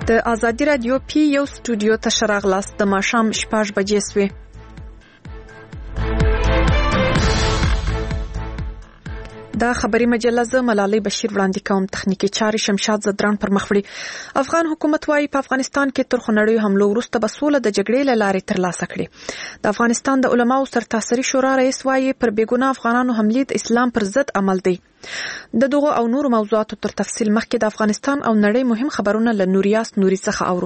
د ازادي رادیو پی یو سټوډیو ته شراغلاست د ماښام 6 بجې سوې. دا خبري مجله ز ملالۍ بشیر وړاندې کوم. تخنیکی چارې شمشاد زدران پر مخ وړي. افغان حکومت وايي په افغانستان کې تر خونړیو حملو وروسته به سوله د جګړې له لارې ترلاسه کړي. د افغانستان د علماو سرتاسري شورا رئیس وايي پر بیګناه افغانانو حملې د اسلام پر ضد عمل دی. د دغه او نور موضوعاتو تر تفصیل مخکې د افغانستان او نړۍ مهم خبرونه له نوریاس نوري څخه اورو.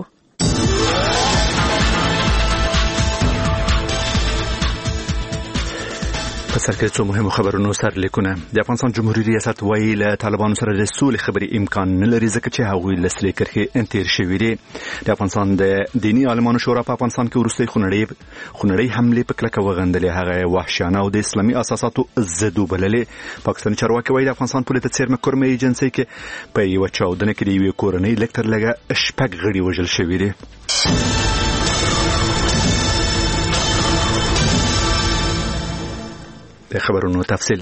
په سر کې څو مهم خبرونو سر لیکونه. د افغانستان جمهوریت ریاست وايي له طالبانو سره د سولې خبرې امکان نه لري ځکه چې هغوی له سلې کرښې تیر شوي دي. د افغانستان د دینی عالمانو شورا په افغانستان کې وروستۍ خونړۍ حملې په کلکه وغندلې. هغه وحشیانه او د اسلامي اساساتو ضد وبللې. پاکستاني چارواکي وايي د افغانستان پولیس د څیرمه کورمه ایجنسي کې په یو چاودنه کې د یوې کورنۍ لږ تر لږه 6 غړي وژل شوي دي. د خبرونو تفصیل.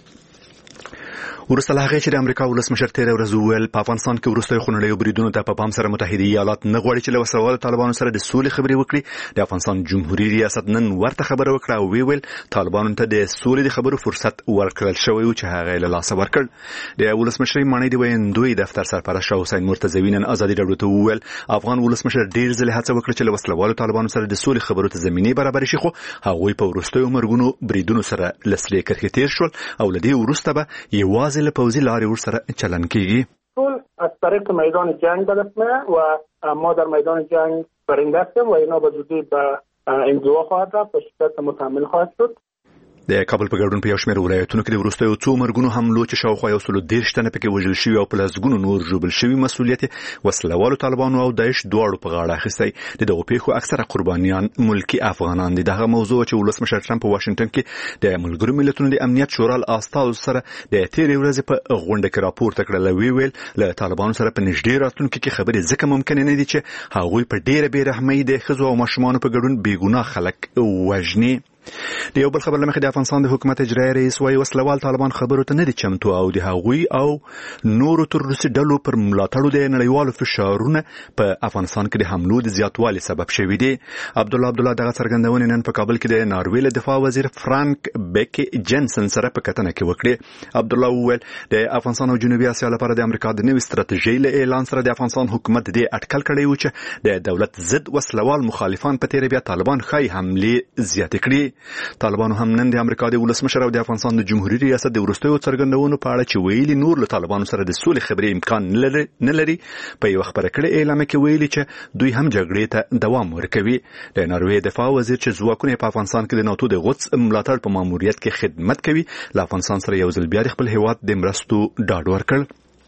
ورسته له هغې چې د امریکا ولسمشر تېره ورځ وویل په افغانستان کې وروستیو خونړیو بریدونو ته په پام سره متحده ایالات نه غواړي چې له وسلوالو طالبانو سره د سولې خبرې وکړي. د افغانستان جمهوریت ریاست نن ورته خبره وکړه او ویل طالبانو ته د سولې د خبرو فرصت ورکړل شوی و چې هغه له لاسه ورکړ. د ولسمشر مانی دی ویندوی دفتر سرپرست حسین مرتضوی نن ازادي راډیو ته وویل افغان ولسمشر ډیر ځله هڅه وکړه چې له وسلوالو طالبانو سره د سولې خبرو ته زمینه برابر شي خو هغوی په وروستیو مرګونو بریدونو سره لسلې کرښې تیر شول او لدی وروسته به یوازې له پوځي لارې سره چلن کیږي. طول از طریق میدان جنگ به دست میاد و ما در میدان جنگ برنده هستیم و اینا به زودی به انزوا خواهد رفت و شدت متحمل خواهد شد. د کابل په ګډون په یو شمېر ولایتونو کې د وروستیو څو مرګونو حملو چې شاوخوا 130 تنه پکې وژل شوي او په لسګونو نور ژوبل شوي مسؤلیت وسلوالو طالبانو او داعش دواړو په غاړه اخیستی. د دغو پیښو اکثره قربانیان ملکی افغانان دي. دغه موضوع چې ولسمشر ټرمپ په واشنگټن کې د ملګرو ملتونو د امنیت شورا استازو سره د تیرې ورځې په غونډه کې راپورته کړل. ویل له طالبانو سره په نږدې راتلونکي کې خبرې ځکه ممکن نه دي چې هغوی په ډېره بېرحمۍ د ښځو او ماشومانو په ګډون بېګناه خلک وژني. د یو بل خبر لمخې د افغانستان د حکومت اجرایي رئیس وايي وسلوال طالبان خبرو ته نه دي چمتو او د هغوی او نورو تروریستي ډلو پر ملاتړو د نړیوالو فشارونه په افغانستان کې د حملو د زیاتوالي سبب شوي دي. عبدالله دغه څرګندونې نن په کابل کې د ناروې له دفاع وزیر فرانک بیک جنسن سره په کتنه کې وکړي. عبدالله وویل د افغانستان او جنوبي اسیا لپاره د امریکا د نوې ستراتیژۍ له اعلان سره د افغانستان حکومت د اټکل کړی و چې د دولت ضد وسلوال مخالفان په تیر بیا طالبان خای حمله زیاتې کړي. طالبانو هم نن د امریکا د ولسمشر او د افغانستان د جمهوریت ریاست د وروستیو څرګندونو په اړه چې ویلي نور له طالبانو سره د سولې خبرې امکان نه لري په یو خبره کړې اعلان کې ویلي چې دوی هم جګړې ته دوام ورکوي. د ناروې دفاع وزیر چې ځواکونه په افغانستان کې د ناتو د غوڅ ملاتړ په ماموریت کې خدمت کوي له افغانستان سره یو ځل بیا خپل هیواد د مرستو ډاډ ورکړ.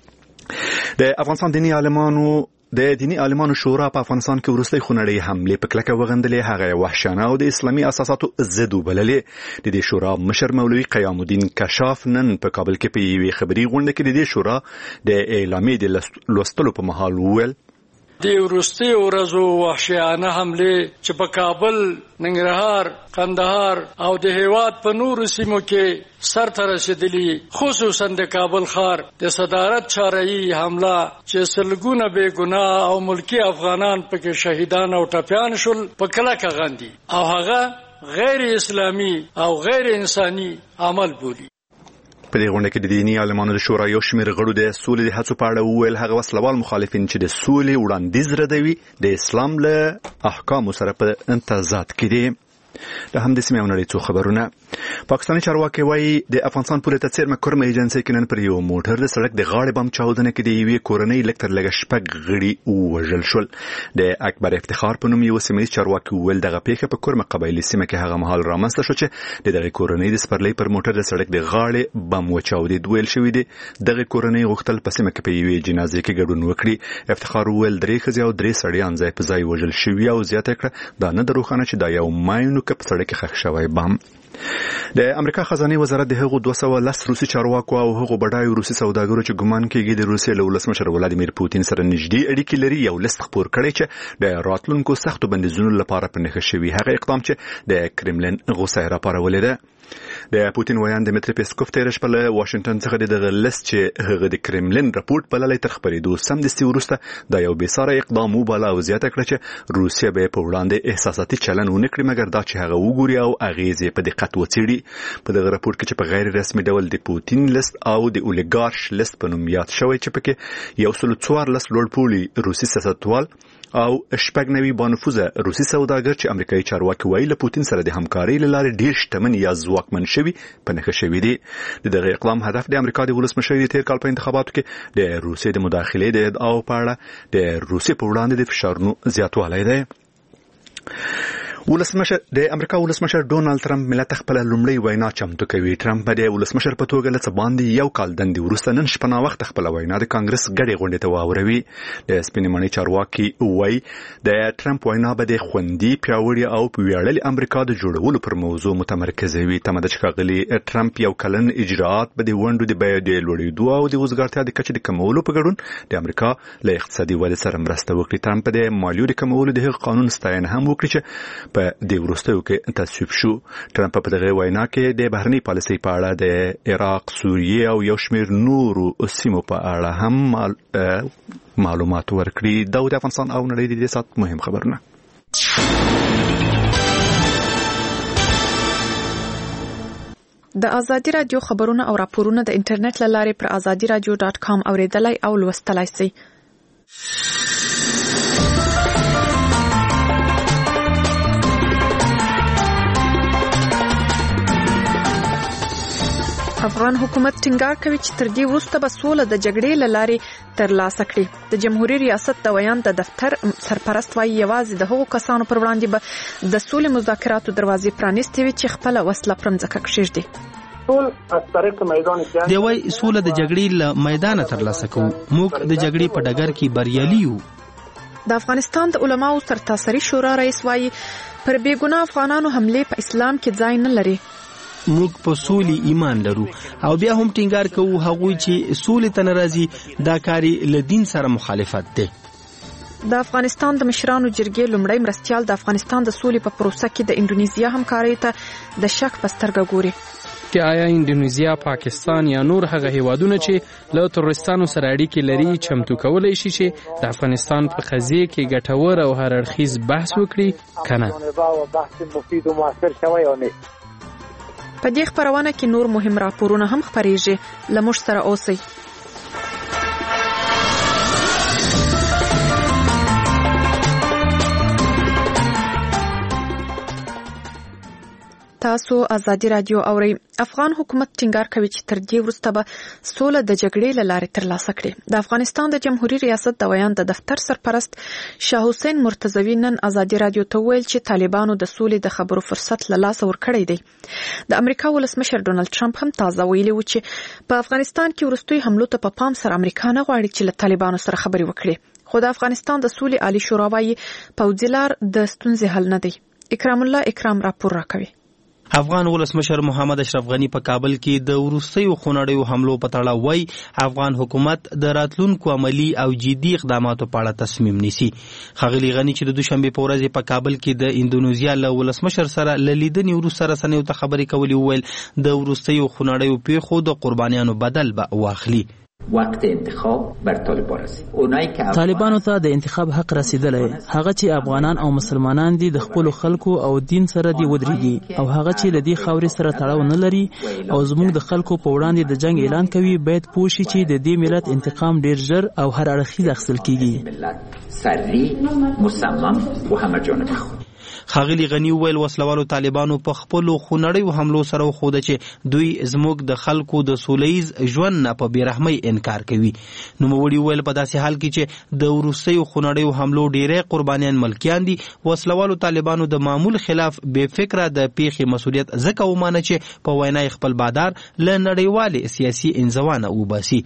د افغانستان د دینی عالمانو شورا په افغانستان کې وروستۍ خونړۍ حملې په کلکه وغندلې. هغه وحشیانه او د اسلامي اساساتو ضد وبللې. د دې شورا مشر مولوي قیام الدین کشاف نن په کابل کې په یوې خبري غونډه کې د دې شورا د اعلامیې د لوستلو په مهال وویل د وروستي ورځو وحشیانه حملې چې په کابل، ننګرهار، قندهار او د هیواد په نورو سیمو کې سرته رسیدلي، خصوصا د کابل ښار د صدارت چاره‌ای حمله چې سلګونه بې ګناه او ملکی افغانان پکې شهیدان او ټپیان شول په کلکه غندي او هغه غیر اسلامي او غیر انساني عمل بولي. په دې غونډه کې د دینی عالمانو د شورا یو شمېر غړو د سولې د هڅو په اړه وویل هغه وسلوال مخالفین چې د سولې وړاندیز ردوي د اسلام له احکامو سره په امتزاج کې دي. د همدې سیمې نړۍ څو خبرونه. پاکستاني چارواکي وايي د افغانستان پولیس د څیرمه کورمه ایجنسي کې نن پر یو موټر د سړک د غاړې بم چاودنه کې د یوې کورنۍ لږ تر لږه 6 غړي وژل شول. د اکبر افتخار په نوم یو سیمه چارواکي ویل دغه پیښه په کورمه قبایلي سیمه کې هغه مهال رامنځته شو چې دغه کورنۍ د سپرلۍ پر موټر د سړک د غاړې بم وچاودید. ویل شوی دی دغه کورنۍ غوښتل په سیمه کې په یوې جنازې کې ګډون وکړي. افتخار ویل 3 ښځې او 3 سړیان ځای په ځای وژل شوي او زیاته کړه دا نه دروخانه چې دا یو ماینو کې په سړک کې ښخ شوی بم. د امریکا خزانه وزارت د هغو 210 روسي چارواکو او هغو بډایو روسي سوداګرو چې ګمان کیږي د روسیې له ولسمشر ولادیمیر پوتین سره نږدې اړیکې لري یو لیست خپور کړی چې د راتلونکو سختو بندیزونو لپاره په نښه شوی هغه اقدام چې د کرملین غوسه راپارولې ده. د پوتین ویان دمیتری پیسکوف تیر شپه له واشنگټن څخه دغه لیست چې هغه د کرملین راپورټ بللې تر خبرېدو سمدستي وروسته د یو بېساره اقدام وباله او زیاته کړه چې روسیه به په وړاندې احساساتي چلن ونه کړي مګر دا چې هغه وګوري او اغیزې په دقت وڅېړي. په دغه راپورټ کې چې په غیر رسمي ډول د پوتین لیست او د اولیګارش لیست په نوم یاد شوی چې پکې 114 لوړ پوړي روسي سیاستوال او شپږ بانفوذه روسي سوداګر چې امریکایي چارواکي وایي له پوتین سره د همکارۍ لارې ډیر شتمن یا ځواکمن شوي په نښه شوي دي. دغه اقدام هدف د امریکا د ولسمشر د تیر کال په انتخاباتو کې د روسیې د مداخلې د ادعاو په اړه د روسیې په وړاندې د فشارونو زیاتوالی دی. د امریکا ولسمشر ډونالد ترامپ ملت خپل لومړی وینا چمتو کوي. ترامپ د ولسمشر په توګه لڅ باندې یو کال دندې وروسته نن شپه نا وخت خپل وینا د کانګرس غړي غونډې ته واوروي. د سپینمنۍ چارواکي وایي د ترامپ وینا به د خوندي پیاوړي او پیاوړي امریکا د جوړولو پر موضوع متمرکز وي. تمه چې ښاغلي ترامپ یو کلن اجراءات به د ونډو د بیې د لوړېدو او د وزګارتیا د کچې د کمولو په ګډون د امریکا له اقتصادي ودې سره مرسته وکړي. ترامپ د مالیو د کمولو د قانون ستاینه هم وکړي چې په د وروستیو کې تصویب شو. ترامپ په دغه وینا کې د بهرنی پالیسۍ په اړه د عراق، سوریې او یو شمېر نورو سیمو په اړه هم معلومات ورکړي. دا د افغانستان او نړۍ د سات مهم خبرونه. د ازادي رادیو خبرونه او راپورونه د انټرنیټ لارې پر azadiradio.com اوریدلای او لوستلای شئ. افغان حکومت ټینګار کوي چې تر دې وروسته به سوله د جګړې له لارې ترلاسه کړي. د جمهوریت ریاست د ویان د دفتر سرپرست وايي یوازې د هغو کسانو پر وړاندې به د سولې مذاکراتو دروازې پرانیستې وي چې خپل وسله پر مځکه کښېږدي. دی وايي سوله د جګړې له میدانه ترلاسه کوو. موږ د جګړې په ډګر کې بریالي یو. د افغانستان د علماو سرتاسري شورا رئیس وايي پر بیګناه افغانانو حمله په اسلام کې ځای نه لري. موږ په سولې ایمان لرو او بیا هم ټینګار کوو هغوی چې سولې ته ناراضي دا کاری له دین سره مخالفت دی. د افغانستان د مشرانو جرګې لومړی مرستیال د افغانستان د سولې په پروسه کې د انډونیزیا همکارۍ ته د شک په سترګه ګوري. چې آیا انډونیزیا، پاکستان یا نور هغه هیوادونه چې له تروریستانو سره اړیکې لري چمتو کولای شي چې د افغانستان په قضیه کې ګټور او هر اړخیز بحث وکړي کنه؟ په دې خبرونه کې نور مهم راپورونه هم خبرېږي. له موږ سره اوسئ. تاسو ازادي رادیو اورئ. افغان حکومت ټینګار کوي چې تر دې وروسته به سوله د جګړې له لارې ترلاسه کړي. د افغانستان د جمهوریت ریاست د ویان د دفتر سرپرست شاه حسین مرتضوی نن ازادي رادیو ته ویل چې طالبانو د سولې د خبرو فرصت له لاسه ورکړی دی. د امریکا ولسمشر ډونالد ټرمپ هم تازه ویلي و چې په افغانستان کې وروستي حملو ته په پام سره امریکا نه غواړي چې له طالبانو سره خبرې وکړي. خو د افغانستان د سولې عالی شورا وايي پوځي لار د ستونزې حل نه دی. اکرام الله اکرام راپور راکوي. افغان ولسمشر محمد اشرف غنی په کابل کې د وروستیو خونړیو حملو په تړاو وایي افغان حکومت د راتلونکو عملی او جدي اقداماتو په اړه تصمیم نیسي. ښاغلي غنی چې د دوشنبه په ورځ په کابل کې د انډونیزیا له ولسمشر سره لیدنې وروسته رسنیو ته خبرې کولې وویل د وروستیو خونړیو پیښو د قربانیانو بدل به واخلي. وقت انتخاب بر طالبان رسید. اونایی که طالبانو ته د انتخاب حق رسیدلی، هغه چې افغانان او مسلمانان دي د خپل خلکو او دین سره دی ودرېږي او هغه چې لدی خاورې سره تړاو نه لري او زموږ د خلکو په وړاندې د جنگ اعلان کوي باید پوه شي چې د دې ملت انتقام ډیر ژر او هر اړخیز اخیستل کیږي. سری مصمم و همه جانبه. ښاغلي غنی وویل وسلوالو طالبانو په خپلو خونړیو حملو سره وښوده چې دوی زموږ د خلکو د سولیز ژوند نه په بېرحمۍ انکار کوي. نوموړي وویل په داسې حال کې چې د وروستیو خونړیو حملو ډیری قربانیان ملکیان دي، وسلوالو طالبانو د معمول خلاف بې فکره د پیښې مسؤلیت ځکه ومانه چې په وینا خپل بادار له نړیوالې سیاسي انزوا نه وباسي.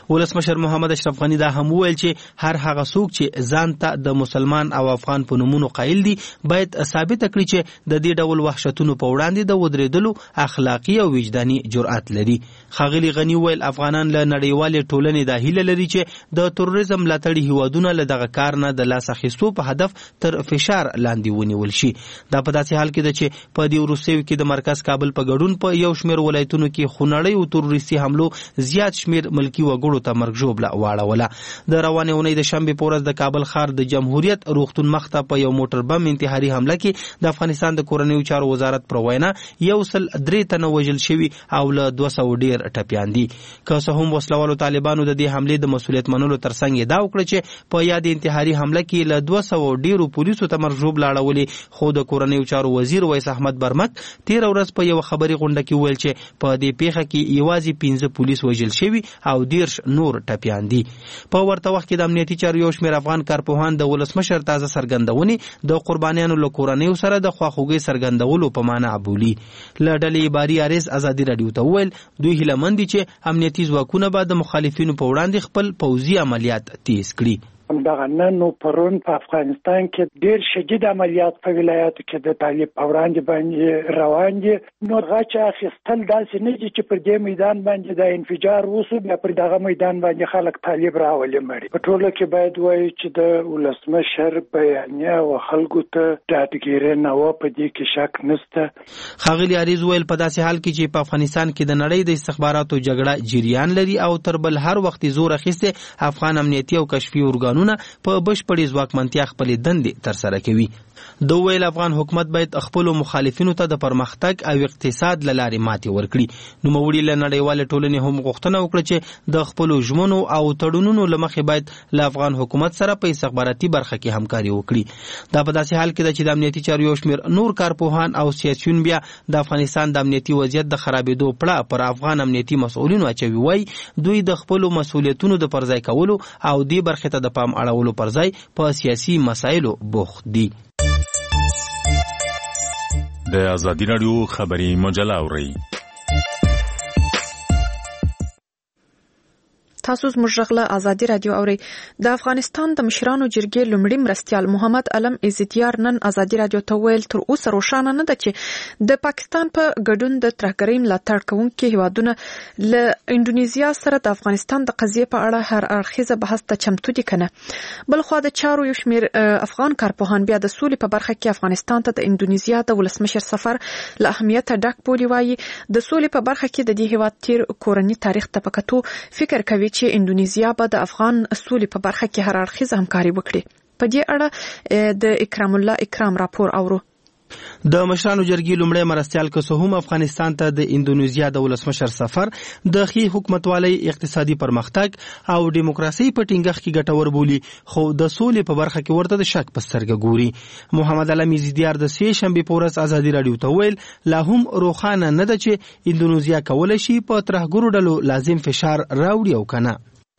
ولسمشر محمد اشرف غنی دا هم وویل چې هر هغه څوک چې ځان ته د مسلمان او افغان په نومونو قایل دي باید ثابت کړي چې د دې ډول وحشتونو په وړاندې د ودرېدلو اخلاقی او وجداني جرأت لري. ښاغلي غنی وویل افغانان له نړیوالې ټولنې دا هیله لري چې د تروریزم ملاتړي هیوادونه له دغه کار نه د لاس اخیستو په هدف تر فشار لاندې ونیول شي. دا په داسې حال کې ده چې په دې وروستیو کې د مرکز کابل په ګډون په یو شمېر ولایتونو کې خونړۍ او تروریستي حملو زیات شمېر ملکي وګړو ته مرګ ژوبله واړوله. د روانې اونۍ د شنبې په ورځ د کابل ښار د جمهوریت روغتون مخته په یو موټر بم انتحاري حمله کې د افغانستان د کورنیو چارو وزارت پر وینا 103 تنه وژل شوي او له 200 ډیر ټپیان دي. که څه هم وسلوالو طالبانو د دې حملې د مسؤلیت منلو ترڅنګ دا وکړه چې په یاد انتحاري حمله کې له 200 ډیرو پولیسو ته مرګ ژوبله اړولې، خو د کورنیو چارو وزیر ویس احمد برمک تیر ورځ په یو خبري غونډه کې ویل چې په دې پیښه کې یوازې 15 پولیس وژل شوي او 10 نور ټپیان دي. په ورته وخت کې د امنیتي چارو یو شمېر افغان کارپوهان د ولسمشر تازه څرګندونې د قربانیانو له کورنیو سره د خواخوږۍ څرګندولو په معنا بولي. له ډلې باري عریض ازادي راډیو ته وویل دوی هیله مند دي چې امنیتي ځواکونه به د مخالفینو په وړاندې خپل پوځي عملیات تیز کړي. همدغه نن او پرون په افغانستان کې ډېر شدید عملیات په ولایاتو کې د طالب په وړاندې باندې روان دي. نو غچ اخیستل داسې نه دي چې پر دې میدان باندې د انفجار وسو بیا پر دغه میدان باندې خلک طالب راولي مړي. په ټوله کې باید وایي چې د ولسمشر بیانیه او خلکو ته ډاډګیري نه و، په دې کې شک نشته. ښاغلي عریض ویل په داسې حال کې چې په افغانستان کې د نړۍ د استخباراتو جګړه جریان لري او تر بل هر وخت زور اخیسته افغان امنیتي او کشفي ارګانونه په بشپړې ځواکمنتیا خپلې دندې ترسره کوي. د ویل افغان حکومت باید خپل مخالفینو ته د پرمختګ او اقتصاد لارې ماتې ورکړي. نوموړي له نړیوالې ټولنې هم غوښتنه وکړه چې د خپل ژمنو او تړونونو له مخې باید له افغان حکومت سره په استخباراتي برخه کې همکاري وکړي. دا په داسې حال کې ده چې د امنیتي چارو یو شمېر نور کارپوهان او سیاسیون بیا د افغانستان د امنیتي وضعیت د خرابېدو پړه پر افغان امنیتي مسؤلینو اچوي. وایي دوی د خپل مسؤلیتونو د پرځای کولو او دې برخې ته د پام اړولو پر ځای په سیاسي مسایلو بوخت دي. د ازادي راډیو خبري مجله اورئ. تاسو زموږ غږ له ازادي راډیو اورئ. د افغانستان د مشرانو جرګې لومړي مرستیال محمد علم عزتیار نن ازادي راډیو ته ویل تر اوسه روښانه نه ده چې د پاکستان په ګډون د ترهګرۍ ملاتړ کوونکي هیوادونه له انډونیزیا سره د افغانستان د قضیې په اړه هر اړخیزه بحث ته چمتو دي کنه. بلخوا د چارو یو شمېر افغان کارپوهان بیا د سولې په برخه کې افغانستان ته د انډونیزیا د ولسمشر سفر له اهمیت ډک بولي. وایي د سولې په برخه کې د دې هیواد تیر کورنی تاریخ ته په کتو فکر کوي چې انډونیزیا به د افغان سولې په برخه کې هر اړخیزه همکاري وکړي. په دې اړه د اکرام الله اکرام راپور اورو. د مشرانو جرګې لومړی مرستیال که څه هم افغانستان ته د انډونیزیا د ولسمشر سفر د ښې حکومتوالۍ، اقتصادي پرمختګ او دیموکراسۍ په ټینګښت کې ګټور بولي، خو د سولې په برخه کې ورته د شک په سترګه ګوري. محمد علم عزتیار د سې شنبې په ورځ ازادي راډیو ته ویل لا هم روښانه نه ده چې انډونیزیا کولی شي په ترهګرو ډلو لازم فشار راوړي او کنه.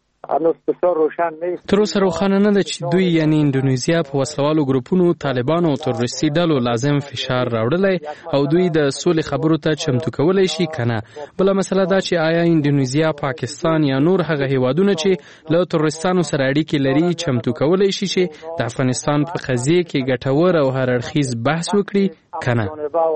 تر اوسه روښانه نه ده چې دوی یعنی انډونیزیا په وسلوالو ګروپونو، طالبانو او تروریستي ډلو لازم فشار راوړلی او دوی د سولې خبرو ته چمتو کولی شي کنه. بله مسله دا چې آیا انډونیزیا، پاکستان یا نور هغه هیوادونه چې له تروریستانو سره اړیکې لري چمتو کولی شي چې د افغانستان په قضیې کې ګټور او هر اړخیز بحث وکړي کنه.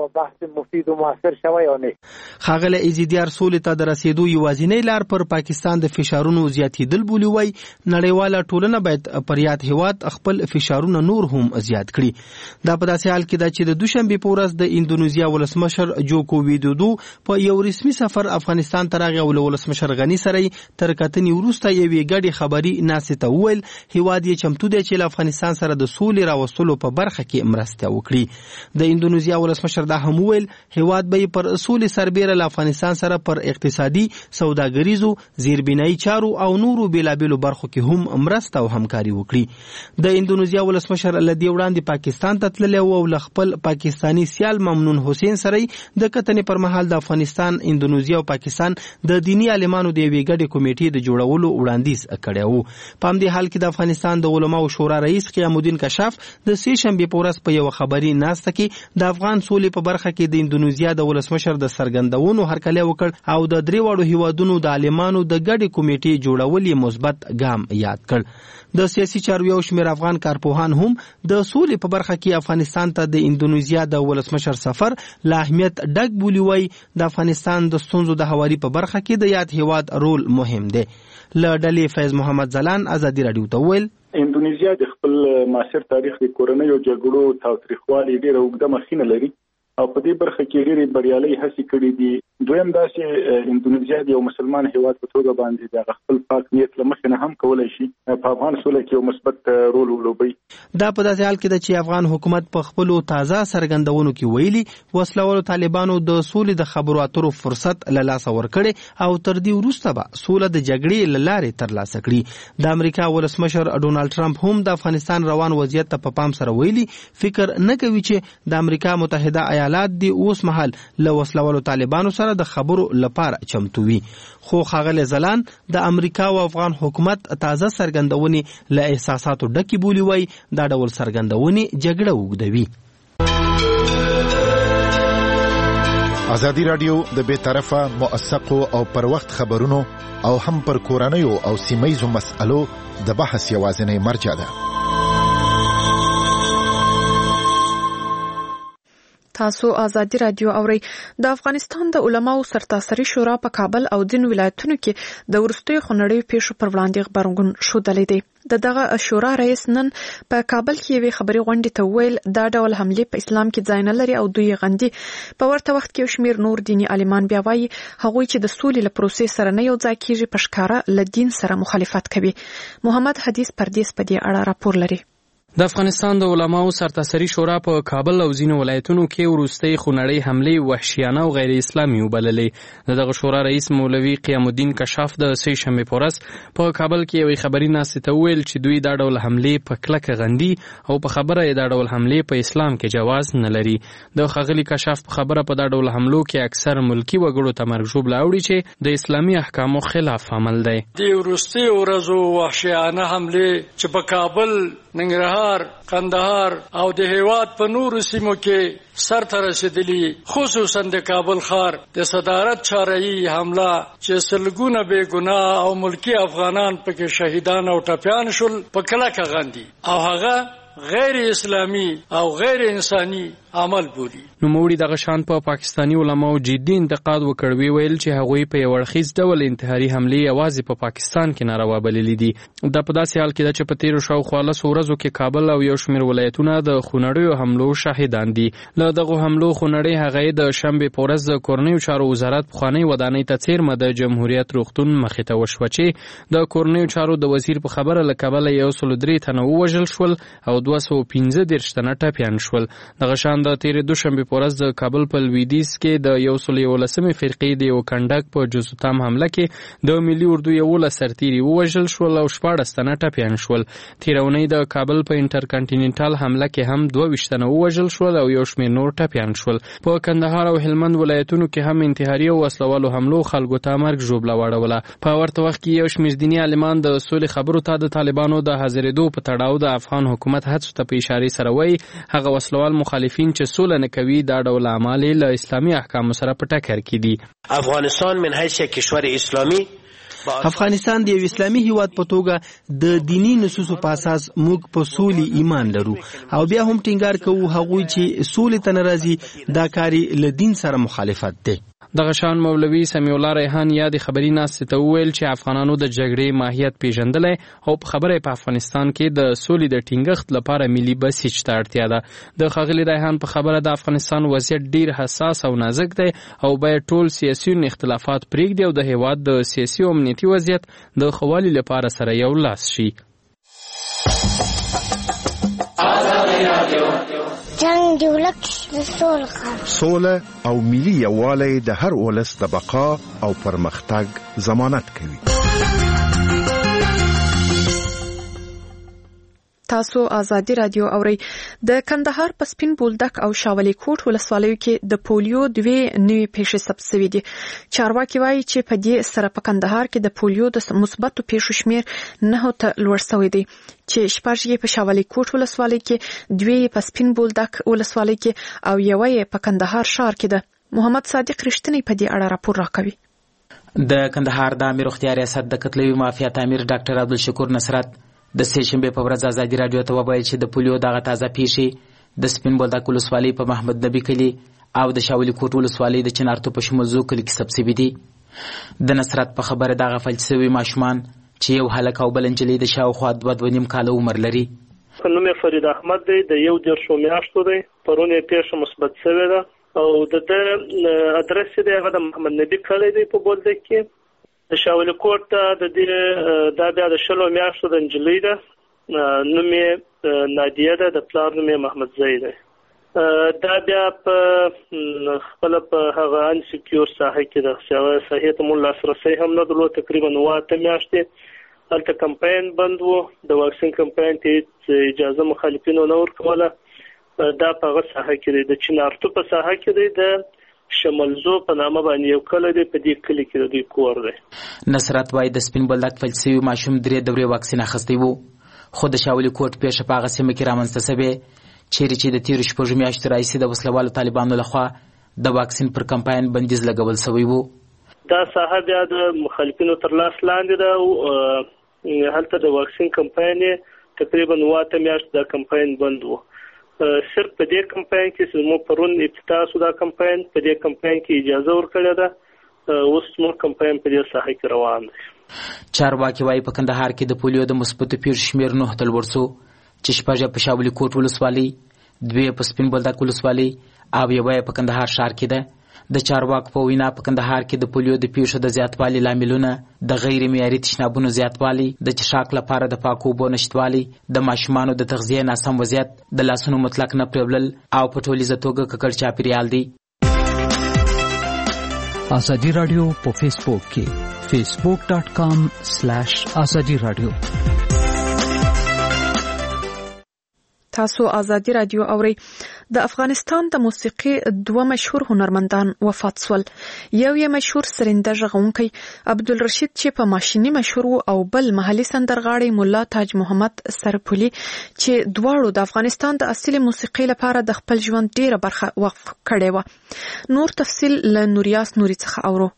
ښاغلی عزتیار سولې ته د رسیدو یوازینۍ لار پر پاکستان د فشارونو زیاتېدل بولي. وایي نړیواله ټولنه باید پر یاد هیواد خپل فشارونه نور هم زیات کړي. دا په داسې حال کې ده چې د دوشنبې په ورځ د انډونیزیا ولسمشر جوکو ویدودو په یو رسمي سفر افغانستان ته راغی او له ولسمشر غني سره تر کتنې وروسته یوې ګډې خبري ناستې ته وویل هیواد یې چمتو دی چې له افغانستان سره د سولې راوستلو په برخه کې مرسته وکړي. د انډونیزیا ولسمشر دا هم وویل هیواد به پر سولې سربیره له افغانستان سره پر اقتصادي، سوداګریزو، زیربنایي چارو او نورو بیلابیلو برخو کې هم مرسته او همکاري وکړي. د انډونیزیا ولسمشر له دې وړاندې پاکستان ته تللی او له خپل پاکستانی سیال ممنون حسین سره د کتنې پر مهال د افغانستان، انډونیزیا او پاکستان د دینی عالمانو د یوې ګډې کمیټې د جوړولو وړاندیز کړی و. په همدې حال کې د افغانستان د علماو شورا رئیس قیام الدین کشاف د سې شنبې په ورځ په یو خبري ناسته کې د افغان سولې په برخه کې د اندونیزیا د ولسمشر د سرګندونو هرکلی وکړ او د درې واړو هیوادونو د عالمانو د ګډې کمیټې جوړول یې مثبت ګام یاد کړ. د سیاسي چارو یو شمېر افغان کارپوهان هم د سولې په برخه کې افغانستان ته د اندونیزیا د ولسمشر سفر له اهمیت ډک بولي. وایي د افغانستان د ستونزو د هواري په برخه کې د یاد هیواد رول مهم دی. له ډلې فیض محمد ځلان ازادي راډیو ته وویل اندونیزیا د خپل معاصر تاریخ د کورنیو جګړو تاوتریخوالي ډېره اوږده مخینه لري او په دې برخه کې ډېرې بریالۍ هڅې کړې دي. دویم دا چې اندونیزیا د یو مسلمان هیواد په توګه باندې د خپل پاک نیت له مخې نه هم کولی شي په افغان سوله کې یو مثبت رول ولوبوي. دا په داسې حال کې ده چې افغان حکومت په خپلو تازه څرګندونو کې ویلي وسلوالو طالبانو د سولې د خبرو اترو فرصت له لاسه ورکړي او تر دې وروسته به سوله د جګړې له لارې ترلاسه کړي. د امریکا ولسمشر ډونالد ټرمپ هم د افغانستان روان وضعیت ته په پام سره ویلي فکر نه کوي چې د امریکا متحده ایالات دی اوس مهال له وسلوالو طالبانو سره د خبرو لپاره چمتو وي. خو ښاغلی ځلان د امریکا او افغان حکومت تازه څرګندونې له احساساتو ډکې بولي. وایي دا ډول څرګندونې جګړه اوږدوي. ازادي راډیو د بې طرفه موثقو او پر وخت خبرونو او هم پر کورنیو او سیمهیزو مسألو د بحث یوازینی مرجع ده. تاسو ازادي راډیو اورئ. د افغانستان د علماو سرتاسري شورا په کابل او ځینو ولایتونو کې د وروستیو خونړیو پیښو پر وړاندې غبرګون ښودلی دی. دغه شورا رئیس نن په کابل کې یوې خبري غونډې ته وویل دا ډول حملې په اسلام کې ځای نه لري او دوی غندي. په ورته وخت کې یو شمېر نور دیني عالمان بیا وایي هغوی چې د سولې له پروسې سره نه یو ځای کېږي په ښکاره له دین سره مخالفت کوي. محمد حدیث پردیس په دې اړه راپور لري. د افغانستان د علماو سرتاسري شورا په کابل او ځینو ولایتونو کې وروستۍ خونړۍ حملې وحشیانه او غیر اسلامي وبللې. دغه شورا رئیس مولوي قیام الدین کشاف د سې شنبې په ورځ په کابل کې یوې خبري ناستې ته وویل چې دوی دا ډول حملې په کلکه غندي او په خبره یې دا ډول حملې په اسلام کې جواز نه لري. د ښاغلي کشاف په خبره په دا ډول حملو کې اکثر ملکی وګړو ته مرګ ژوبله اوړي چې د اسلامي احکامو خلاف عمل دی. د وروستۍ ورځو وحشیانه حملې چې په کابل، ننګرهار، قندهار او د هیواد په نورو سیمو کې سرته رسیدلی، خصوصا د کابل ښار د صدارت چاره‌ای حمله چې سلګونه بې ګناه او ملکی افغانان پکې شهیدان او ټپیان شول په کلکه غندي او هغه غیر اسلامی او غیر انسانی عمل بولی. نوموړي دغه شان په پاکستاني علماو جدي انتقاد وکړ. ویل چې هغوی په یو اړخیز ډول انتحاري حملې یوازې په پاکستان کې ناروا بللي دي. دا په داسې حال کې ده چې په تیرو شاوخوا 10 ورځو کې کابل او یو شمېر ولایتونه د خونړیو حملو شاهدان دي. له دغو حملو خونړۍ هغې د شنبې په ورځ د کورنیو چارو وزارت پخوانۍ ودانۍ ته څیرمه د جمهوریت روغتون مخې ته وشوه چې د کورنیو چارو د وزیر په خبره له کابله 103 تنه ووژل شول او 215 تنه ټپیان شول. دغه شان د تیرې دوشنبې په ورځ د کابل په لویدیځ کې د 111 فرقې د یو کنډک په جزوتام حمله کې د ملي اردو 11 سرتیري ووژل شول او 14 تنه ټپیان شول. تیرونی د کابل په انټرکانټیننټل حمله کې هم 22 تنه ووژل شول او یو شمېر نور ټپیان شول. په کندهار او هلمند ولایتونو کې هم انتحاري او وسلوالو حملو خلکو ته مرګ ژوبله واړوله. په ورته وخت کې یو شمېر دیني عالمان د سولې خبرو ته د طالبانو د حاضرېدو په تړاو د افغان حکومت هڅو ته په اشارې سره وایي هغه وسلوال مخالفین چې سوله نه کوي دا ډول اعمال له اسلامي احکامو سره په ټکر کې دي. افغانستان من حیث کشور اسلامی افغانستان د یو اسلامي هیواد په توګه د دینی نصوصو په اساس موږ په سولې ایمان لرو او بیا هم ټینګار کوو هغوی چې سولې ته ناراضي دا کاری له دین سره مخالفت دی. دغه شان مولوي سمیع الله ریحان یا د خبري ناستې ته وویل چې افغانانو د جګړې ماهیت پیژندلی او په خبره په افغانستان کې د سولې د ټینګښت لپاره ملي بسیج ته اړتیا ده. د ښاغلي ریحان په خبره د افغانستان وضعیت ډیر حساس او نازک دی او باید ټول سیاسي اختلافات پرېږدي او د هیواد د سیاسي او امنیتي وضعیت د ښه والي لپاره سره یو لاس شي. جنگ دی ولک سوله او ملي یووالی د هر ولس د بقا او پرمختګ ضمانت کوي. تاسو ازادي رادیو اورئ. د کندهار په سپین بولدک او شاولي کوټ ولسوالیو کې د پولیو دوی نوې پیښې ثبت شوې دي. چارواکي وایي چې په دې سره په کندهار کې د پولیو د مثبتو پیښو شمیر 9 ته لوړ شوی دی چې 6 په شاولي کوټ ولسوالۍ کې، 2 په سپین بولدک ولسوالۍ کې او 1 په کندهار ښار کې ده. محمد صادق رښتینی په دې اړه راپور راکوي. د کندهار د امیر اختیار ریاست د قتلوي مافیا امیر ډاکټر عبدالشکور نصرت د سه شنبه په ورځ ازادي رادیو ته وویل چې د پولیو دغه تازه پیښې د سپین بولدک ولسوالۍ په محمد نبی کلي او د شاولي کوټ ولسوالۍ د چنارتو په شمزو کلي کې ثبت شوي دي. د نصرت په خبره دغه فلج شوي ماشومان چې یو هلک او بل نجلۍ د شاوخوا 2.5 کاله عمر لري. نوم یې فرید احمد دی، د 11 میاشتو دی. پرون یې پیښه مثبت شوې ده او د ادرس دی هغه د محمد نبی کلی دی په بولدک کې. د شاولي کوټ ته د دې دا بیا د 20 میاشتو د نجلۍ ده، نوم یې نادیه ده، د پلار نوم یې محمد زئی دی. دا بیا په خپل په هغه ان سکیور ساحه کې ده، چې ساحه ته مون لاسرسي هم نه درلود. تقریبا 8 میاشتې هلته کمپاین بند وو، د واکسین کمپاین ته اجازه مخالفینو نه ورکوله. دا په هغه ساحه کې دی، د چنارتو په ساحه کې دی، د شملزو په نامه باندې یو کلی دی، په دې کلی کې د دوی کور دی. نصرت وایي د سپین بولدک فلج شوي ماشوم 3 دورې واکسین اخیستی وو، خو د شاولي کوټ پیښه په هغه سیمه کې رامنځته شوې چیرې چې د تیرو 6 میاشتو راهیسې د وسلوالو طالبانو لخوا د واکسین پر کمپاین بندیز لګول شوی وو. دا ساحه بیا د مخالفینو تر لاس لاندې ده او هلته د واکسین کمپاین تقریبا 8 میاشتې د کمپاین بند وو. صرف په دې کمپاین کې چې مو پرون افتتاح شو، دا کمپاین په دې کمپاین کې اجازه ورکړه ده، اوس مو کمپاین په دې ساحه کې روان دی. چارواکي وایي په کندهار کې د پولیو د مثبتو پیښو شمیر 9 ته لوړ شو چې 6 په شاولي کوټ ولسوالۍ، 2 په سپین بولدک ولسوالۍ او 1 په کندهار ښار کې ده. د چارواکو په وینا په کندهار کې د پولیو د پیښو د زیاتوالي لاملونه د غیر معیاري تشنابونو زیاتوالی، د څښاک لپاره د پاکو اوبو نشتوالی، د ماشومانو د تغذیې ناسم وضعیت، د لاسونو مطلق نه پریولل او په ټولیزه توګه ککړ چاپیریال دی. ازادي رادیو په فیسبوک کې facebook.com/ازادي رادیو. تاسو ازادي رادیو اورئ. د افغانستان د موسیقي 2 مشهور هنرمندان وفات شول. یو یې مشهور سرنده غږونکی عبدالرشید چې په ماشینی مشهور او بل محلي سندرغاړی مولا تاج محمد سرپولي چې دواړو د افغانستان د اصلي موسیقي لپاره د خپل ژوند ډیره برخه وقف کړې و. نور تفصیل له نوریاس نوري څخه اورو.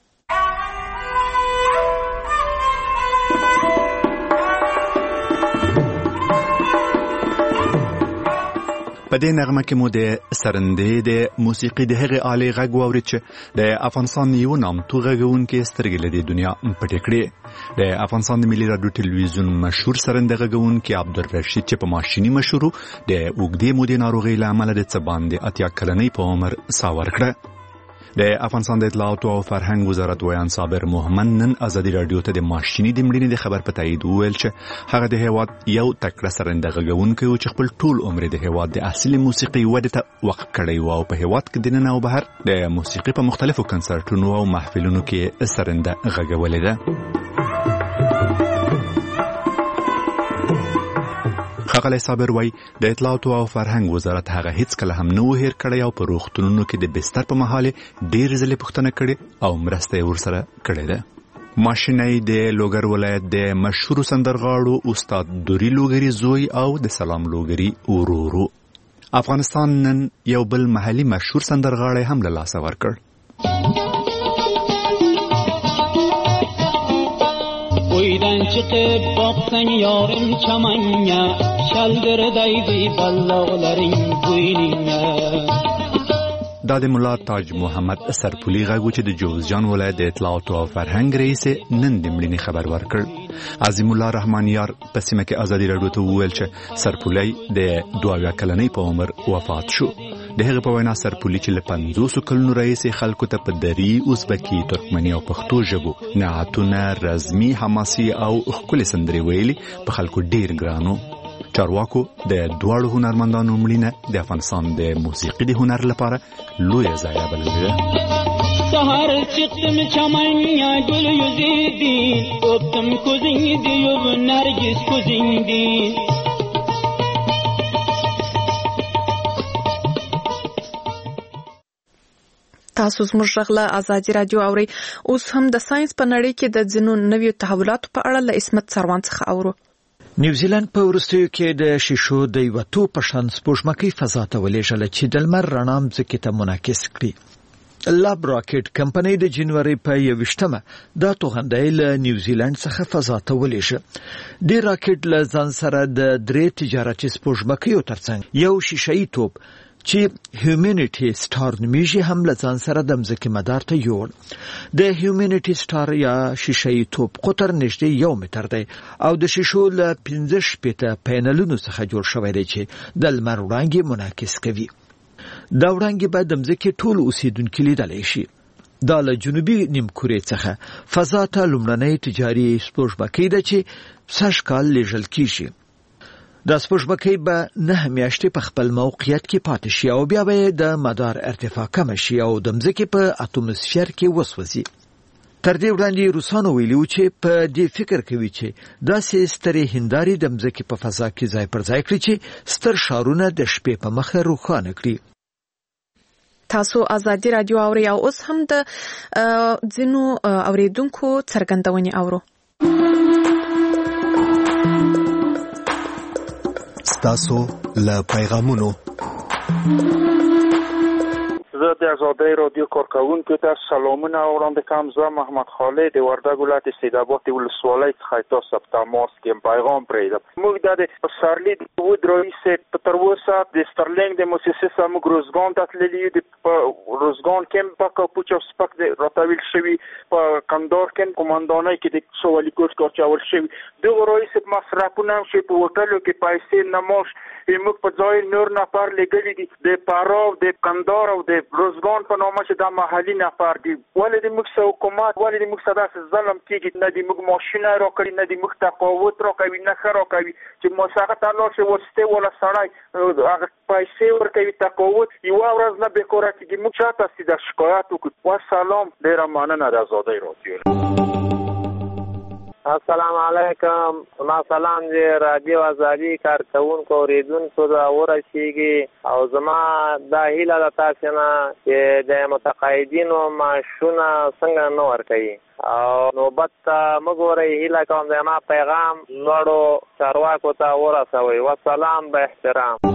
په دې نغمه کې مو د سرندې د موسیقي د هغې آلې غږ واورید چې د افغانستان یو نامتو غږونکي سترګې له دې دنیا پټې کړې. د افغانستان د ملي راډیو ټلویزیون مشهور سرنده غږونکي عبدالرشید چې په ماشیني مشهور د اوږدې مودې ناروغۍ له امله د څه باندې 80 کلنۍ په عمر ساه ورکړه. د افغانستان د اطلاعاتو او فرهنګ وزارت ویان صابر محمد نن ازادي رادیو ته د ماشیني د مړینې د خبر په تایید وویل چې هغه د هیواد یو تکړه سرنده غږونکی و چې خپل ټول عمر د هیواد د اصلي موسیقي ودې ته وقف کړی و او په هیواد کې د نن او بهر د موسیقي په مختلفو کنسرتونو او محفلونو کې سرنده غږولې ده. ښاغلی صابر وایي د اطلاعاتو او فرهنګ وزارت هغه هیڅ کله هم نه و هیر کړی او په روغتونونو کې د بستر په مهال ډېرې ځلې پوښتنه کړې او مرسته یې ورسره کړې ده. ماشینی د لوګر ولایت د مشهور سندرغاړو استاد دوري لوګري زوی او د سلام لوګري ورورو. افغانستان نن یو بل محلي مشهور سندرغاړی هم له لاسه ورکړ. ویدن çıkıp baksan yarım çamanya şaldırdaydı ballağların güynine. دا د مولا تاج محمد سرپولي غږ چې د جوزجان ولایت د اطلاعاتو او فرهنګ رئیس نن د مړینې خبر ورکړ. عظیم الله رحمان یار په سیمه کې ازادي رادیو ته وویل چې سرپولي د 22 کلنۍ په عمر وفات شو. د هغه په وینا سرپولي چې له 50 کلونو رئیس خلکو ته په دری، ازبکي، ترکمني او پښتو ژبو نعتونه، رزمي، حماسي او ښکلې سندرې ویلي په خلکو ډیر ګرانو. چارواکو د دواړو هنرمندانو مړینه د افغانستان د موسیقي د هنر لپاره لویه ضایعه بللې ده. سهار çıktım çamanya gül yüzüydü öptüm kuzindi yüv nergis kuzindi تاسو زموږ غږ له ازادي رادیو اورئ. اوس هم د ساينس په نړۍ کې د ځینو نویو تحولاتو په اړه له عصمت سروان څخه اورو. نیوزیلند په وروستیو کې د شیشو د یو توپ په شان سپوږمکۍ فضا ته ولېږله چې د لمر رڼا ځمکې ته منعکس کړي. لاب راکټ کمپنۍ د جنوري په 21مه دا توغندۍ له نیوزیلند څخه فضا ته ولېږه. د راکټ له ځان سره د 3 تجارتي سپوږمکیو ترڅنګ یو شیشه‌ای توپ چې هیومینټي سټار نومیږي هم له ځان سره د ځمکې مدار ته یوړ. د هیومینټي سټار یا شیشه‌ای توپ قطر نږدې 1 متر دی او د شیشو له 15 پینلونو څخه جوړ شوی دی چې د لمر وړانګې منعکس کوي. دا وړانګې به د ځمکې ټول اوسیدونکي لیدلی شي. دا له جنوبي نیمکورې څخه فضا ته لومړنۍ تجاري سپوږمکۍ ده چې سږ کال لیږل کیږي. د سپوږمکۍ به 9 میاشتې په خپل موقعیت کې پاتې شي او بیا به د مدار ارتفاع کم شي او د ځمکې په اتموسفیر کې وسوځي. تر دې وړاندې روسانو ویلي و چې په دې فکر کوي چې داسې سترې هندارې د ځمکې په فضا کې ځای پر ځای کړي چې ستر ښارونه د شپې په مخه روښانه کړي. تاسو ازادي رادیو اورئ او اوس هم د ځینو اوریدونکو څرګندونې اورو. تاسو له پیغامونو زه د ازادۍ رادیو کارکونکو ته سلامونه وړاندې کوم. زه محمد خالد د وردګ ولایت استیداباد ولسوالۍ څخه تاسو ته تماس کوم. پیغام پرېږدم. موږ د پسرلي د ود رئیس تر اوسه د سترلینګ د مؤسسې سره روزګان ته تللي د روزګان کې په کاپوچ او سپک د راتویل شوی په کندهار کې قومندانۍ کې د سوالي کوټ کار چول شوی. دغه رئیس مصرفونه هم چې په هوټلو کې پیسې نماش موږ په ځای نور نفر لګلې دي د پاراو د کندهار او د روزګان په نامه چې د محلي نفر دي. ولې د موږ حکومت ولې د موږ سره ظلم کیږي؟ نه د موږ ماشینه راکړي، نه د موږ تقاوت راکوي، نه خیر راکوي چې مساقه تعالی شي ورسته ولا سړی هغه پیسې ورکوي تقاوت یو ورځ نه به کور کېږي. موږ چاته سیده شکایت وکړو. والسلام. ډیر مننه د ازادۍ رادیو. السلام علیکم. ما سلام دی رادیو ازادي کارکونکو اوریدونکو ته ورسیږي او زما دا هیله ده تاسو نه چې د متقاعدینو معاشونه څنګه نه ورکوي او نوبت ته مګورئ. هیله کوم د ما پیغام لوړو چارواکو ته ورسوئ. والسلام به احترام.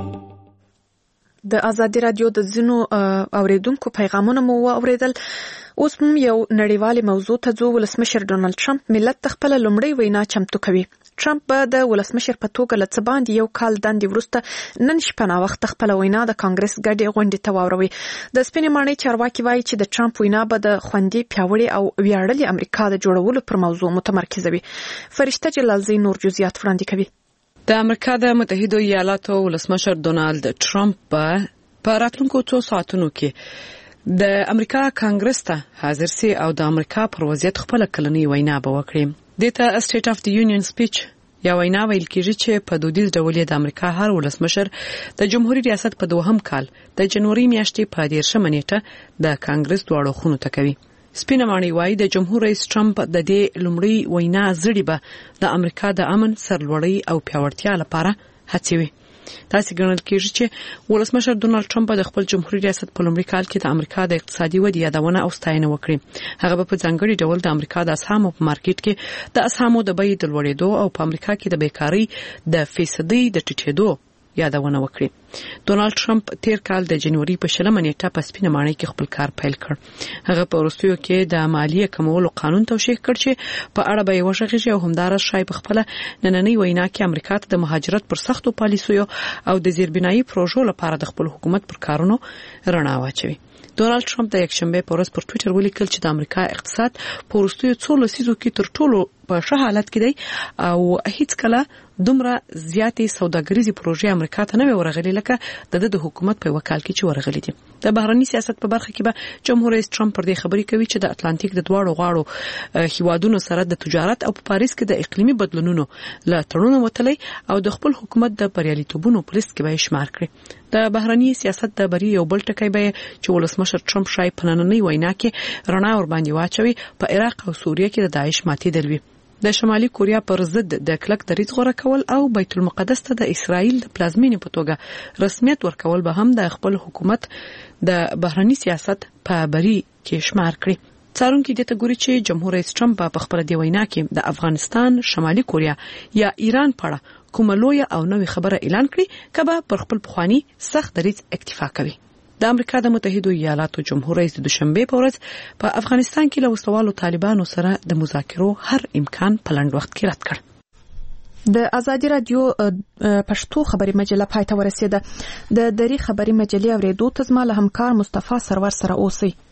د ازادي رادیو د ځینو اوریدونکو پیغامونه مو واوریدل. اوس هم یو نړیوالې موضوع ته ځو. ولسمشر ډونالد ټرمپ ملت ته خپله لومړۍ وینا چمتو کوي. ټرمپ به د ولسمشر په توګه له څه باندې یو کال دندې وروسته نن شپه ناوخته خپله وینا د کانګرس ګډې غونډې ته واوروي. د سپینې ماڼۍ چارواکي وایي چې د ټرمپ وینا به د خوندي، پیاوړې او ویاړلې امریکا د جوړولو پر موضوع متمرکزه وي. فرشته جلالزی نور جزئیات وړاندې کوي. د امریکا د متحده ایالاتو ولسمشر ډونالد ټرمپ په راتلونکو 2 ساعتونو کې د امریکا کانګرس ته حاضر سي او د امریکا پر وضعیت خپل کلنۍ وینا به وکړي. دته سټیټ اف د یونین سپیچ یا وینا ویل کېږي چې په دودیز ډول د امریکا هر ولسمشر د جمهوریت ریاست په 2م کال د جنوري میاشتې په 13 نیټه د کانګرس دواړو خونو ته کوي. سپینه ماڼۍ وایي د جمهور رئیس ټرمپ د دې لومړی وینا زړی به د امریکا د امن، سرلوړی او پیاوړتیا لپاره هڅوي. تاسو ګڼل کېږي چې ولسمشر ډونالد ټرمپ د خپل جمهوریت ریاست په لومړي کال کې د امریکا د اقتصادي ودې یادونه او ستاینه وکړي. هغه په ځانګړي ډول د امریکا د اسهامو په مارکیټ کې د اسهامو د بیې د لوړېدو او په امریکا کې د بیکارۍ د فیصدي د ټیټېدو یادونه وکړي. ډونالد ټرمپ تیر کال د جنوري په 20 نیټه په سپینه ماڼۍ کې خپل کار پیل کړ. هغه په وروستیو کې د مالیې کمولو قانون توشیح کړ چې په اړه به یې وشغږي او همدارس شای په خپل نننۍ وینا کې امریکا ته د مهاجرت پر سختو پالیسیو او د زیربنایي پروژو لپاره د خپل حکومت پر کارونو رڼا واچوي. ډونالد ټرمپ د یکشنبه په ورځ پر ټوئیټر ولیکل چې د امریکا اقتصاد په وروستیو 2 لسیزو کې تر ټولو په ښه حالت کې دی او هیڅ کله دومره زیاتې سوداګریزي پروژې امریکا ته نه ورغلي لکه د حکومت په وکال کې چې ورغلي دي. د بهرنی سیاست په برخه کې به جمهور رئیس ټرمپ پر دې خبرې کوي چې د اتلانتیک د دواړو غاړو هیوادونو سره د تجارت او په پاریس کې د اقلیمي بدلونونو له تړونونو وتلی او د خپل حکومت د بریالیتوبونو په لیست کې به شمار کړي. د بهرنی سیاست د بری یو بل ټکی به چې ولسمشر ټرمپ شای په نننۍ وینا کې رڼا ور باندې واچوي په عراق او سوریه کې د داعش ماتې دلوي. د شمالي کوریا پر ضد د کلک دریځ غوړه کول او بیت المقدس ته د اسرائیل د پلازمینې په توګه رسمیت ورکول به هم د خپل حکومت د بهرنی سیاست په بری کې شمار کړي. څارونکو د تګوري چې جمهور رئیس ټرمپ په خبره دی وینا کې د افغانستان، شمالي کوریا یا ایران په کومه لویه او نوې خبره اعلان کړي کبه پر خپل پخوانی سخت دریځ اکتفا کوي. د امریکا د متحده ایالاتو جمهور رئیس د دوشنبه په ورځ په افغانستان کې له وسوالو طالبانو سره د مذاکرو هر امکان په لنډ وخت کې رد کړ. د ازادي رادیو پښتو خبري مجله پای ته ورسیده. د دری خبري مجلې اوریدو ته زما له همکار مصطفی سرور سره اوسئ.